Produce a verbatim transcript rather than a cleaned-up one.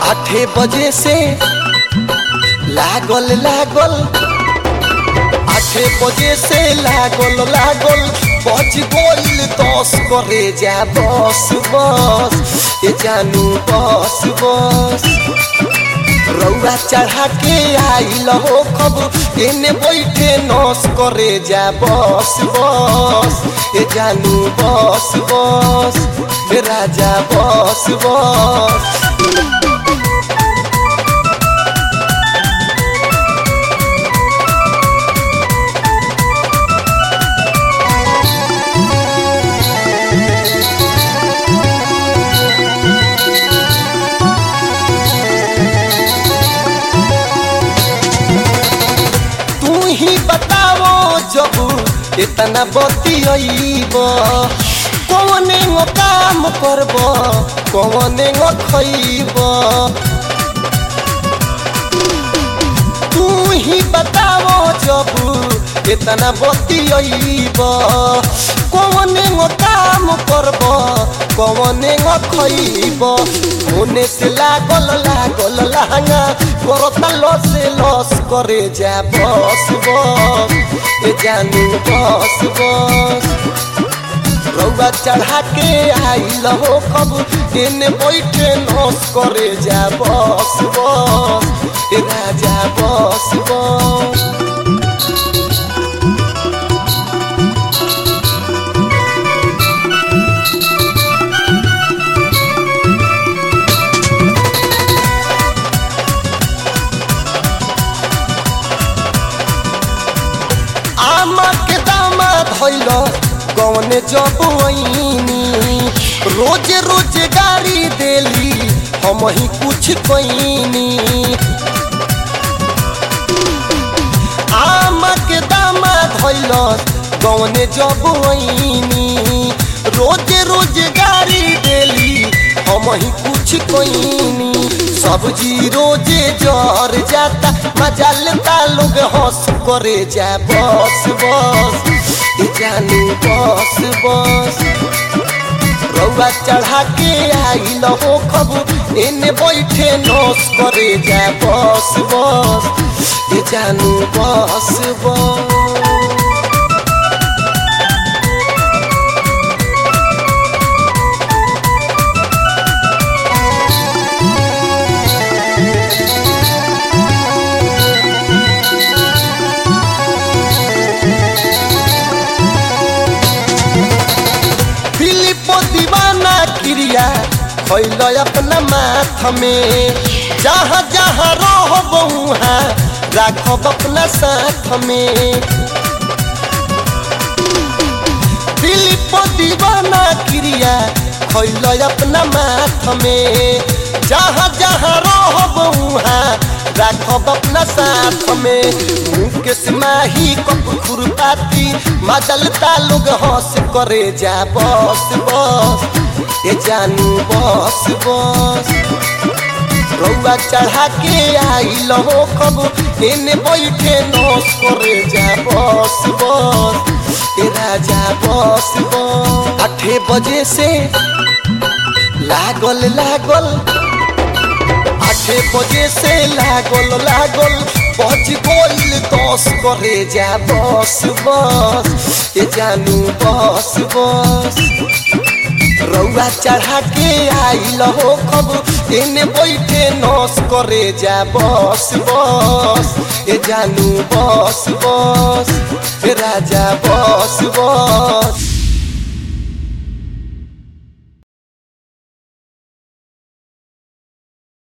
आठे बजे से लागल लागल आठे बजे से लागल लागल बज गइल दस करे जा बस बस ए जानू बस बस रौआ चढ़ा के आइल हो कब एने बैठे नस करे जा बस बस ए जानू बस बस ए राजा बस बस जब इतना बतियब कौने गो काम करब कौने गो खइब तू ही बताओ जब इतना बतियब कौने गो काम करब कौने गो खइब होने से लागल लागल लहंगा करता लस लस करे जा बस बस ए जानू बस बस रौआ चढ़ा के आइल हो कब एने बैठे नस करे जा बस बस ए राजा बस बस कौने जब रोज रोज गाड़ी देली हम ही कुछ कईनी आम के दामा धैल कौने जब रोज रोज गाड़ी देली हम ही कुछ कईनी सब्जी रोजे जर जाता मजा लेता लोग हंस करे जा बस बस ए जानू बस बस रौआ चढ़ा के आइल हो कब एने बैठे नस करे जा बस बस ए जानू बस बस क्रिया खैल अपना माथ में जहाँ जहाँ रहब वहाँ राखब अपना साथ में दिलीप दीवाना क्रिया खैल अपना माथ में जहाँ जहाँ रहब वहाँ राखब अपना साथ में मुकेश माही कप खुरपाती मजलता लोग हंस करे जा बस बस ए जानू बस बस रौआ चढ़ा के आइल हो कब एने बैठे नस करे जा बस बस ए राजा बस बस आठे बजे से लागल लागल आठे बजे से लागल लागल बज गइल दस करे जा बस बस ए जानू बस बस रौआ चढ़ा के आइल हो कब एने बैठे नस करे जा बस बस ए जानू बस बस ए राजा बस बस।